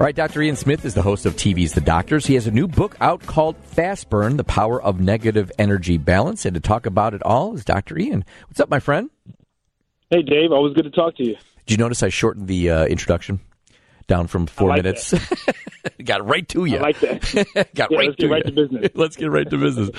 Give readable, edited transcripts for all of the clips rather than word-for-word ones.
right, Dr. Ian Smith is the host of TV's The Doctors. He has a new book out called Fast Burn, The Power of Negative Energy Balance. And to talk about it all is Dr. Ian. What's up, my friend? Hey, Dave. Always good to talk to you. Did you notice I shortened the introduction down from 4 minutes? Got right to you. I like that. Let's get right to business. Let's get right to business.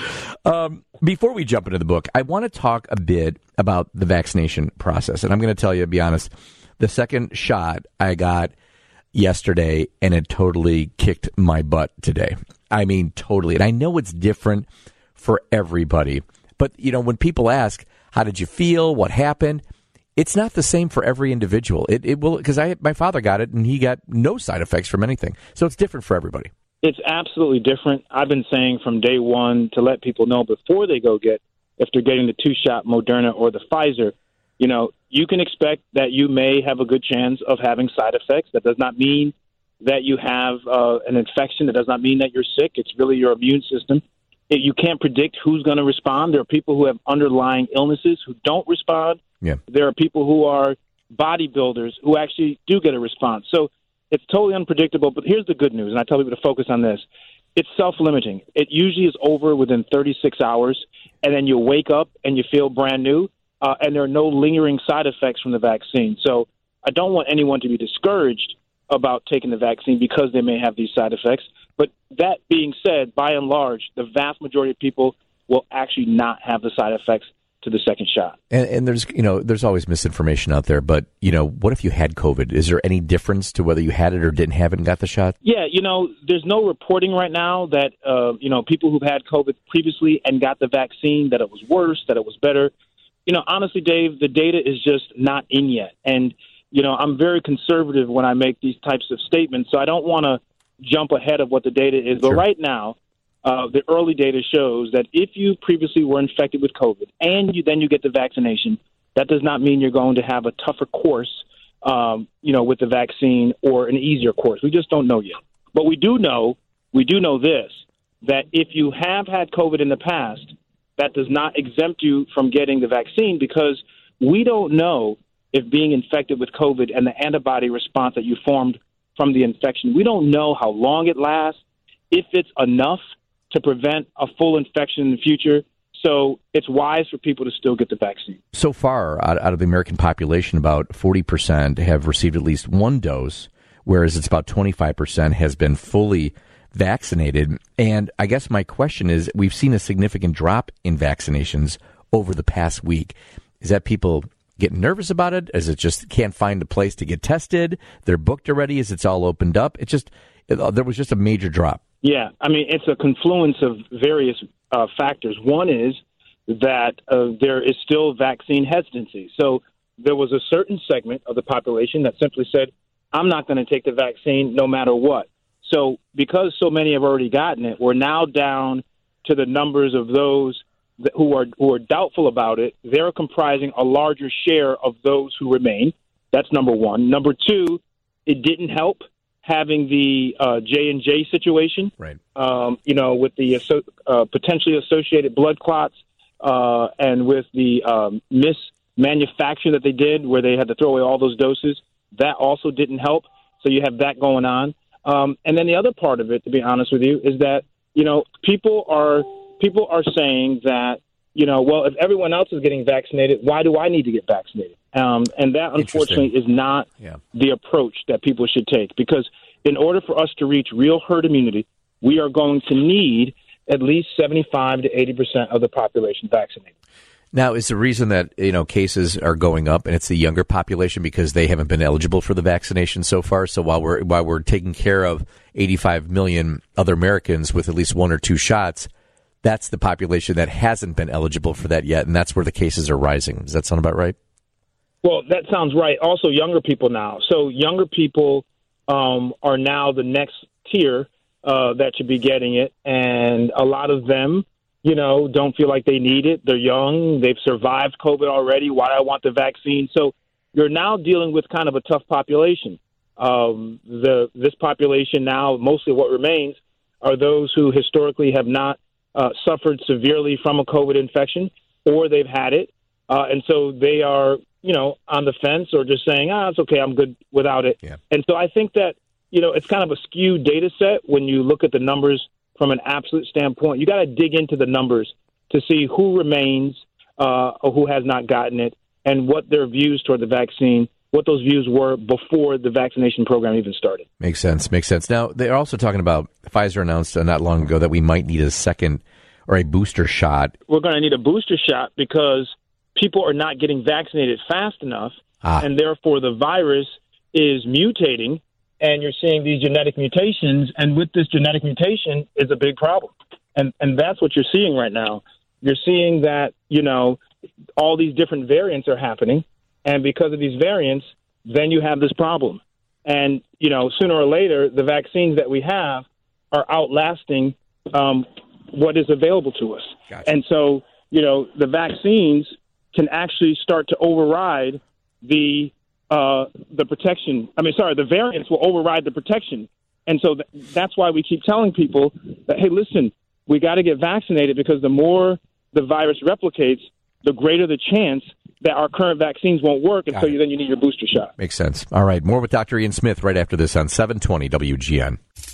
Before we jump into the book, I want to talk a bit about the vaccination process. And I'm going to tell you, to be honest, the second shot I got yesterday, and it totally kicked my butt today. I mean, totally. And I know it's different for everybody. But, you know, when people ask, how did you feel? What happened? It's not the same for every individual. It will, because my father got it, and he got no side effects from anything. So it's different for everybody. It's absolutely different. I've been saying from day one to let people know before they go get, if they're getting the 2-shot Moderna or the Pfizer, you know, you can expect that you may have a good chance of having side effects. That does not mean that you have an infection. That does not mean that you're sick. It's really your immune system. You can't predict who's going to respond. There are people who have underlying illnesses who don't respond. Yeah. There are people who are bodybuilders who actually do get a response. So it's totally unpredictable. But here's the good news, and I tell people to focus on this. It's self-limiting. It usually is over within 36 hours, and then you wake up and you feel brand new. And there are no lingering side effects from the vaccine. So I don't want anyone to be discouraged about taking the vaccine because they may have these side effects. But that being said, by and large, the vast majority of people will actually not have the side effects to the second shot. And there's always misinformation out there. But, what if you had COVID? Is there any difference to whether you had it or didn't have it and got the shot? Yeah, there's no reporting right now that, people who've had COVID previously and got the vaccine, that it was worse, that it was better. Honestly, Dave, the data is just not in yet. And, I'm very conservative when I make these types of statements, so I don't want to jump ahead of what the data is. Sure. But right now, the early data shows that if you previously were infected with COVID and then you get the vaccination, that does not mean you're going to have a tougher course, with the vaccine or an easier course. We just don't know yet. But we do know this, that if you have had COVID in the past, that does not exempt you from getting the vaccine, because we don't know if being infected with COVID and the antibody response that you formed from the infection, we don't know how long it lasts, if it's enough to prevent a full infection in the future. So it's wise for people to still get the vaccine. So far, out of the American population, about 40% have received at least one dose, whereas it's about 25% has been fully vaccinated. And I guess my question is, we've seen a significant drop in vaccinations over the past week. Is that people getting nervous about it? Is it just can't find a place to get tested? They're booked already? Is it's all opened up? There was just a major drop. Yeah, I mean, it's a confluence of various factors. One is that there is still vaccine hesitancy. So there was a certain segment of the population that simply said, I'm not going to take the vaccine no matter what. So because so many have already gotten it, we're now down to the numbers of those who are doubtful about it. They're comprising a larger share of those who remain. That's number one. Number two, it didn't help having the J&J situation, right? With the potentially associated blood clots and with the mismanufacture that they did, where they had to throw away all those doses. That also didn't help. So you have that going on. And then the other part of it, to be honest with you, is that, people are saying that, well, if everyone else is getting vaccinated, why do I need to get vaccinated? And that, unfortunately, is not the approach that people should take, because in order for us to reach real herd immunity, we are going to need at least 75 to 80% of the population vaccinated. Now, is the reason that, cases are going up and it's the younger population because they haven't been eligible for the vaccination so far? So while we're taking care of 85 million other Americans with at least one or two shots, that's the population that hasn't been eligible for that yet, and that's where the cases are rising. Does that sound about right? Well, that sounds right. Also, younger people now. So younger people are now the next tier that should be getting it, and a lot of them don't feel like they need it. They're young. They've survived COVID already. Why do I want the vaccine? So you're now dealing with kind of a tough population. This population now, mostly what remains, are those who historically have not suffered severely from a COVID infection, or they've had it. And so they are, on the fence or just saying, it's okay, I'm good without it. Yeah. And so I think that it's kind of a skewed data set when you look at the numbers from an absolute standpoint. You got to dig into the numbers to see who remains or who has not gotten it and what their views toward the vaccine, what those views were before the vaccination program even started. Makes sense. Now, they're also talking about, Pfizer announced not long ago that we might need a second or a booster shot. We're going to need a booster shot because people are not getting vaccinated fast enough, and therefore the virus is mutating, and you're seeing these genetic mutations, and with this genetic mutation is a big problem. And that's what you're seeing right now. You're seeing that, all these different variants are happening, and because of these variants, then you have this problem. And, sooner or later, the vaccines that we have are outlasting what is available to us. Gotcha. And so, the vaccines can actually start to override the protection. The variants will override the protection. And so that's why we keep telling people that, hey, listen, we got to get vaccinated because the more the virus replicates, the greater the chance that our current vaccines won't work, and then you need your booster shot. Makes sense. All right, more with Dr. Ian Smith right after this on 720 WGN.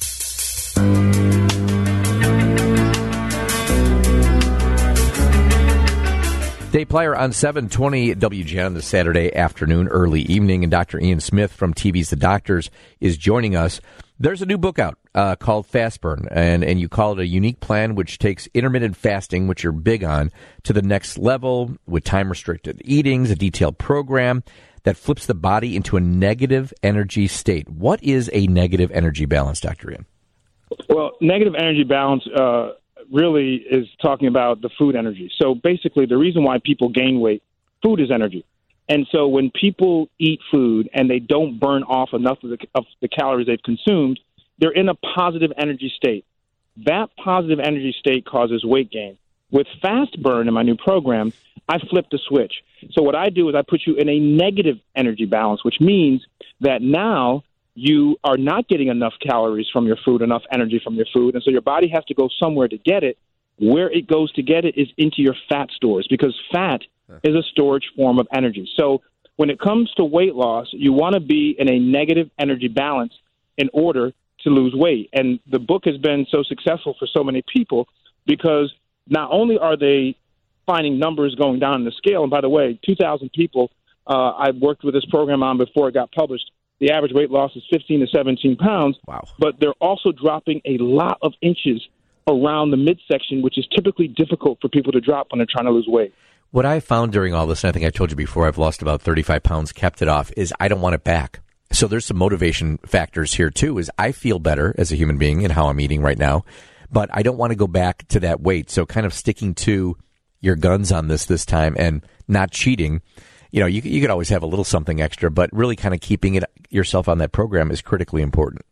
Dave Plyer on 720 WGN this Saturday afternoon, early evening, and Dr. Ian Smith from TV's The Doctors is joining us. There's a new book out called Fast Burn, and you call it a unique plan which takes intermittent fasting, which you're big on, to the next level with time-restricted eatings, a detailed program that flips the body into a negative energy state. What is a negative energy balance, Dr. Ian? Well, negative energy balance really is talking about the food energy. So basically, the reason why people gain weight, food is energy. And so when people eat food and they don't burn off enough of the calories they've consumed, they're in a positive energy state. That positive energy state causes weight gain. With Fast Burn in my new program, I flip the switch. So what I do is I put you in a negative energy balance, which means that now you are not getting enough calories from your food, enough energy from your food, and so your body has to go somewhere to get it. Where it goes to get it is into your fat stores, because fat is a storage form of energy. So when it comes to weight loss, you want to be in a negative energy balance in order to lose weight. And the book has been so successful for so many people because not only are they finding numbers going down the scale, and by the way, 2,000 people I've worked with this program on before it got published, the average weight loss is 15 to 17 pounds. Wow. But they're also dropping a lot of inches around the midsection, which is typically difficult for people to drop when they're trying to lose weight. What I found during all this, and I think I told you before, I've lost about 35 pounds, kept it off, is I don't want it back. So there's some motivation factors here, too, is I feel better as a human being in how I'm eating right now, but I don't want to go back to that weight. So kind of sticking to your guns on this time and not cheating. You could always have a little something extra, but really kind of keeping yourself on that program is critically important.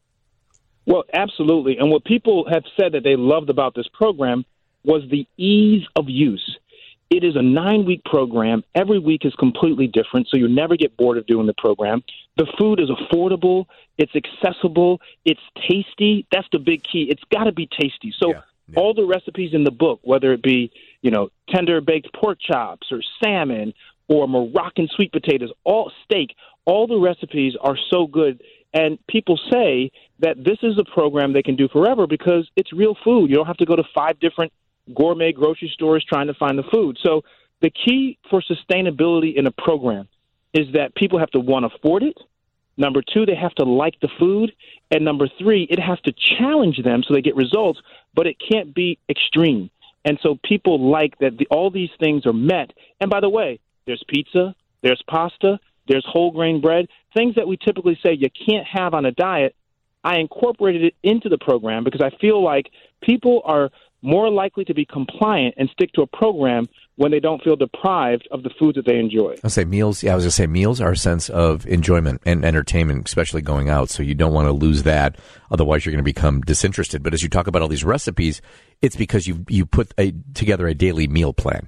Well, absolutely. And what people have said that they loved about this program was the ease of use. It is a 9-week program. Every week is completely different, so you never get bored of doing the program. The food is affordable. It's accessible. It's tasty. That's the big key. It's got to be tasty. So all the recipes in the book, whether it be, tender baked pork chops or salmon or Moroccan sweet potatoes, all steak, all the recipes are so good. And people say that this is a program they can do forever because it's real food. You don't have to go to 5 different gourmet grocery stores trying to find the food. So the key for sustainability in a program is that people have to, 1, afford it. Number 2, they have to like the food. And number 3, it has to challenge them so they get results, but it can't be extreme. And so people like that all these things are met. And by the way, there's pizza, there's pasta, there's whole grain bread, things that we typically say you can't have on a diet. I incorporated it into the program because I feel like people are more likely to be compliant and stick to a program when they don't feel deprived of the foods that they enjoy. I'll say meals. Yeah, I was going to say meals are a sense of enjoyment and entertainment, especially going out. So you don't want to lose that. Otherwise, you're going to become disinterested. But as you talk about all these recipes, it's because you put together a daily meal plan.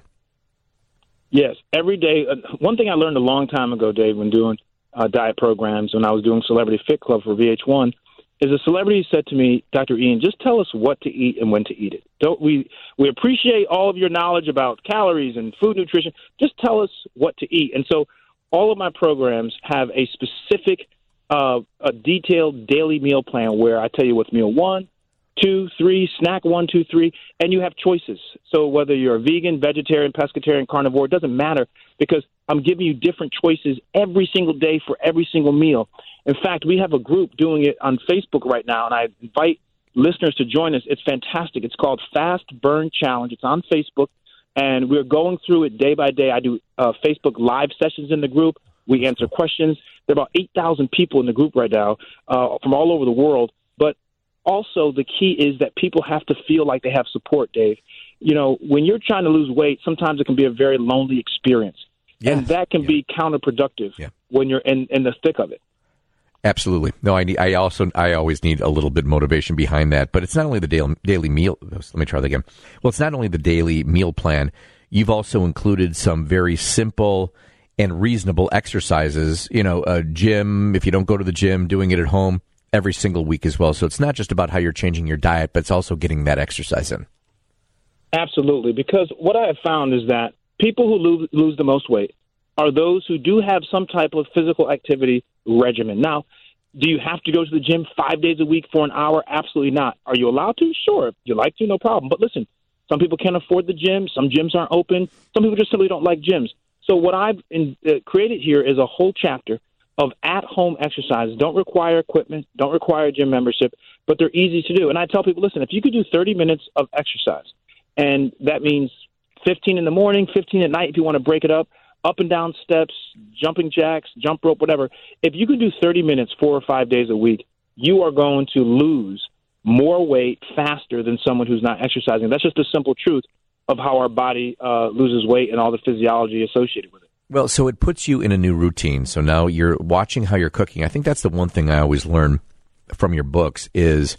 Yes, every day. One thing I learned a long time ago, Dave, when doing diet programs, when I was doing Celebrity Fit Club for VH1, is a celebrity said to me, Dr. Ian, just tell us what to eat and when to eat it. We appreciate all of your knowledge about calories and food nutrition. Just tell us what to eat. And so all of my programs have a specific a detailed daily meal plan where I tell you what's meal 1, 2, 3, snack 1, 2, 3, and you have choices. So whether you're a vegan, vegetarian, pescatarian, carnivore, it doesn't matter because I'm giving you different choices every single day for every single meal. In fact, we have a group doing it on Facebook right now, and I invite listeners to join us. It's fantastic. It's called Fast Burn Challenge. It's on Facebook, and we're going through it day by day. I do Facebook live sessions in the group. We answer questions. There are about 8,000 people in the group right now from all over the world. But also the key is that people have to feel like they have support, Dave. You know, when you're trying to lose weight, sometimes it can be a very lonely experience. Yes. And that can be counterproductive when you're in the thick of it. Absolutely. No, I always need a little bit of motivation behind that. But it's not only the daily meal. Let me try that again. Well, it's not only the daily meal plan. You've also included some very simple and reasonable exercises. You know, a gym, if you don't go to the gym, doing it at home every single week as well. So it's not just about how you're changing your diet, but it's also getting that exercise in. Absolutely. Because what I have found is that people who lose the most weight are those who do have some type of physical activity regimen. Now, do you have to go to the gym 5 days a week for an hour? Absolutely not. Are you allowed to? Sure. If you like to, no problem. But listen, some people can't afford the gym. Some gyms aren't open. Some people just simply don't like gyms. So what I've created here is a whole chapter of at-home exercises. Don't require equipment, don't require a gym membership, but they're easy to do. And I tell people, listen, if you could do 30 minutes of exercise, and that means 15 in the morning, 15 at night if you want to break it up and down steps, jumping jacks, jump rope, whatever. If you can do 30 minutes 4 or 5 days a week, you are going to lose more weight faster than someone who's not exercising. That's just the simple truth of how our body loses weight and all the physiology associated with it. Well, so it puts you in a new routine. So now you're watching how you're cooking. I think that's the one thing I always learn from your books is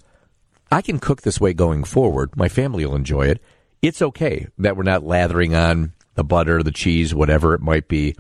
I can cook this way going forward. My family will enjoy it. It's okay that we're not lathering on the butter, the cheese, whatever it might be.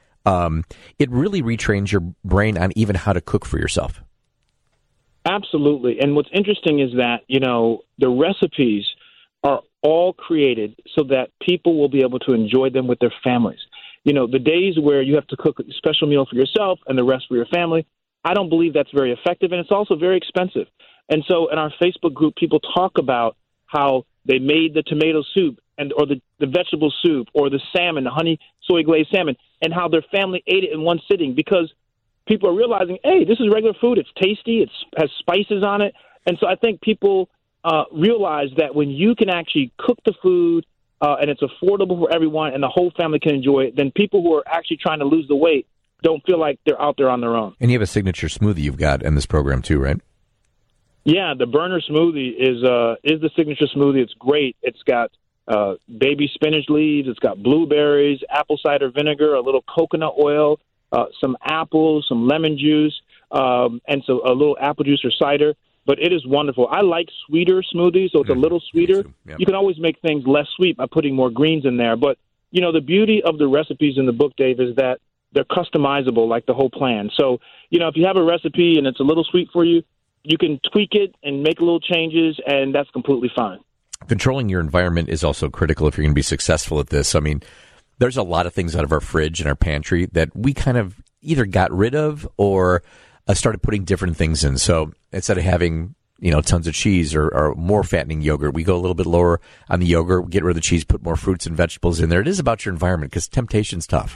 It really retrains your brain on even how to cook for yourself. Absolutely. And what's interesting is that, you know, the recipes are all created so that people will be able to enjoy them with their families. You know, the days where you have to cook a special meal for yourself and the rest for your family, I don't believe that's very effective, and it's also very expensive. And so in our Facebook group, people talk about how they made the tomato soup or the vegetable soup or the salmon, the honey soy glazed salmon, and how their family ate it in one sitting because people are realizing, hey, this is regular food. It's tasty. It has spices on it. And so I think people realize that when you can actually cook the food and it's affordable for everyone and the whole family can enjoy it, then people who are actually trying to lose the weight don't feel like they're out there on their own. And you have a signature smoothie you've got in this program too, right? Yeah, the burner smoothie is the signature smoothie. It's great. It's got baby spinach leaves. It's got blueberries, apple cider vinegar, a little coconut oil, some apples, some lemon juice, and so a little apple juice or cider. But it is wonderful. I like sweeter smoothies, so it's a little sweeter. Yep. You can always make things less sweet by putting more greens in there. But, you know, the beauty of the recipes in the book, Dave, is that they're customizable like the whole plan. So, you know, if you have a recipe and it's a little sweet for you, you can tweak it and make little changes, and that's completely fine. Controlling your environment is also critical if you're going to be successful at this. I mean, there's a lot of things out of our fridge and our pantry that we kind of either got rid of or started putting different things in. So instead of having, you know, tons of cheese or more fattening yogurt, we go a little bit lower on the yogurt, get rid of the cheese, put more fruits and vegetables in there. It is about your environment because temptation's tough.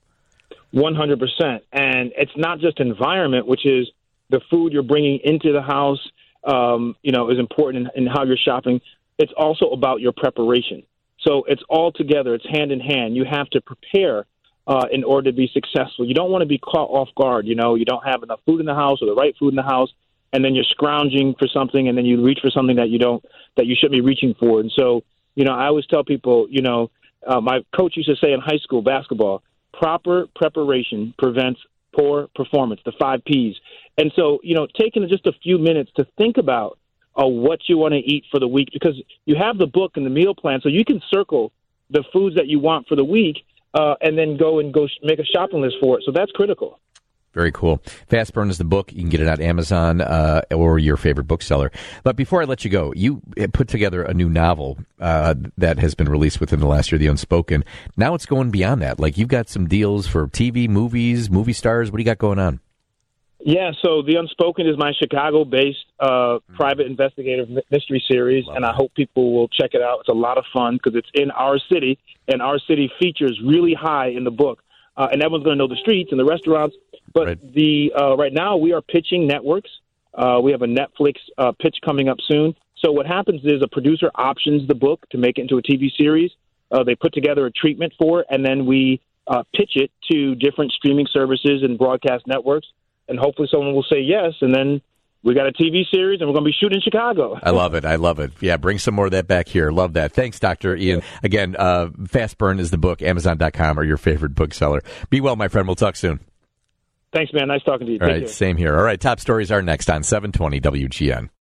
100%. And it's not just environment, which is the food you're bringing into the house, you know, is important in how you're shopping. It's also about your preparation. So it's all together. It's hand in hand. You have to prepare in order to be successful. You don't want to be caught off guard. You know, you don't have enough food in the house or the right food in the house, and then you're scrounging for something, and then you reach for something that you shouldn't be reaching for. And so, you know, I always tell people, you know, my coach used to say in high school basketball, proper preparation prevents poor performance, the 5 Ps. And so, you know, taking just a few minutes to think about what you want to eat for the week, because you have the book and the meal plan, so you can circle the foods that you want for the week and then go make a shopping list for it. So that's critical. Very cool. Fast Burn is the book. You can get it on Amazon or your favorite bookseller. But before I let you go, you put together a new novel that has been released within the last year, The Unspoken. Now it's going beyond that. Like, you've got some deals for TV, movies, movie stars. What do you got going on? Yeah, so The Unspoken is my Chicago-based private investigative mystery series, and I hope people will check it out. It's a lot of fun because it's in our city, and our city features really high in the book. And everyone's going to know the streets and the restaurants. But right now we are pitching networks. We have a Netflix pitch coming up soon. So what happens is a producer options the book to make it into a TV series. They put together a treatment for it, and then we pitch it to different streaming services and broadcast networks. And hopefully someone will say yes, and then we got a TV series, and we're going to be shooting in Chicago. I love it. I love it. Yeah, bring some more of that back here. Love that. Thanks, Dr. Ian. Again, Fast Burn is the book, Amazon.com or your favorite bookseller. Be well, my friend. We'll talk soon. Thanks, man. Nice talking to you. All right, same here. All right, top stories are next on 720 WGN.